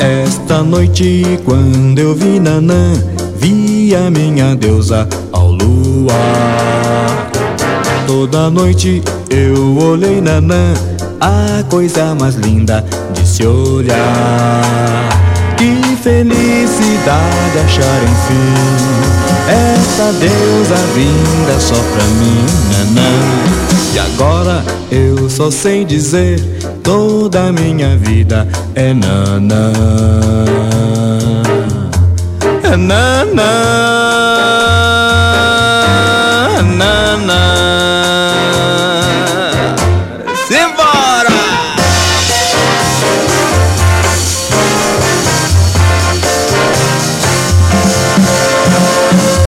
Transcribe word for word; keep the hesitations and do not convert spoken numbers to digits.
Esta noite, quando eu vi Nanã, vi a minha deusa ao luar. Toda noite eu olhei Nanã, a coisa mais linda de se olhar. Que felicidade achar enfim essa deusa vinda só pra mim, Nanã. E agora eu só sei dizer, toda a minha vida é Nanã. É Nanã, Nanã.